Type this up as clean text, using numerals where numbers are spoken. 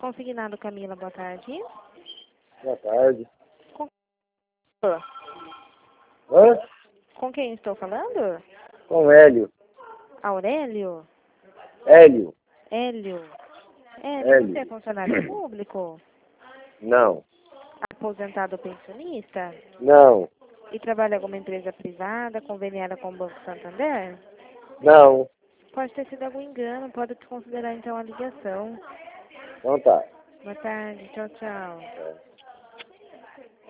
Consignado Camila, boa tarde. Boa tarde. Com... Hã? Com quem estou falando? Com Hélio. Aurélio? Hélio. Hélio? Hélio. Você é funcionário público? Não. Aposentado ou pensionista? Não. E trabalha em alguma empresa privada, conveniada com o Banco Santander? Não. Pode ter sido algum engano, pode considerar então a ligação. Então tá. Boa tarde, tchau, tchau. É.